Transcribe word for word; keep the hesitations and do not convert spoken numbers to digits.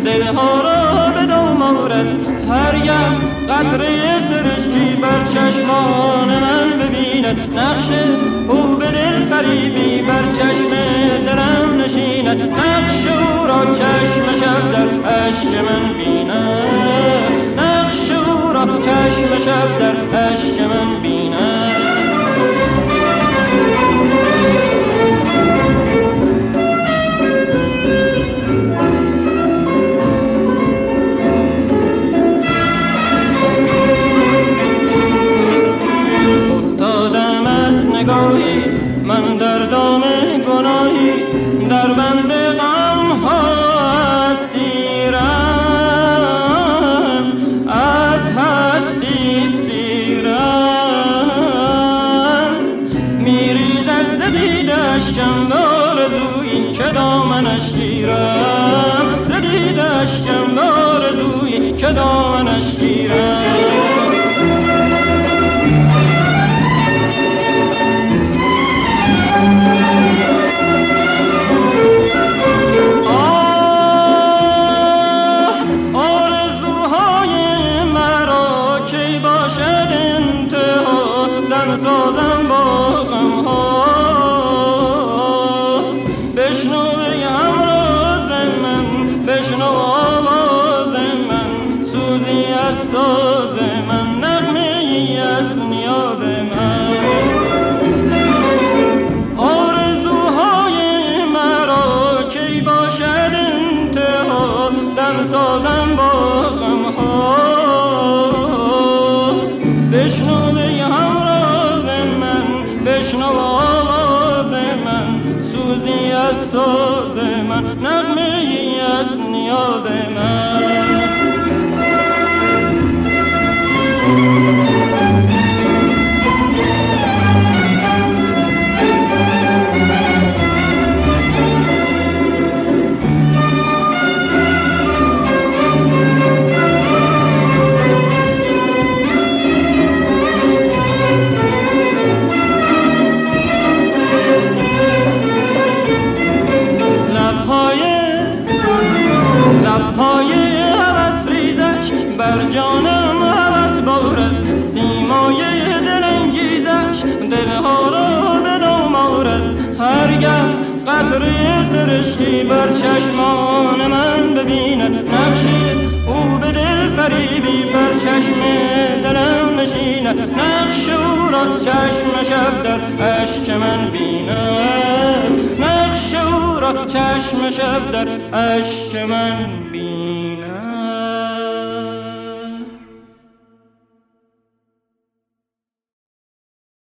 دلها را به دام آورد. هرگه قطره سرشکی بر چشمان من ببیند، نقش او به دل فریبی بر چشم دلم نشیند. نقش او را چشم شب در اشک من بیند، نقش او را چشم شب در اشک من بیند. نگاهی من در دام گناهی، در بند غم ها اسیرم، از هستی سیرم. میریزد ز دیده اشکم به آرزویی که دامنش گیرم، ز دیده اشکم به آرزویی که دامنش گیرم. سازم با غم ها، بشنو ای همراز من، بشنو آواز من، سوزی از ساز من، نغمه ای از نیاز من. آرزوهای مرا کی باشد انتها، دم سازم با غم ها، بشنو ای همراز من، بشنو آواز من، سوزی از ساز من، نغمه ای از نیاز من. لبهای هوس ریزش بر جانم هوس بارد، سیمای دل انگیزش دلها را به دام آورد. هرگه قطره سرشکی بر چشمان من ببیند، نقش او به دل فریبی بر چشم دلم نشیند. نقش او را چشم شب در اشک من بیند، نقش او را چشم شب در اشک من بیند.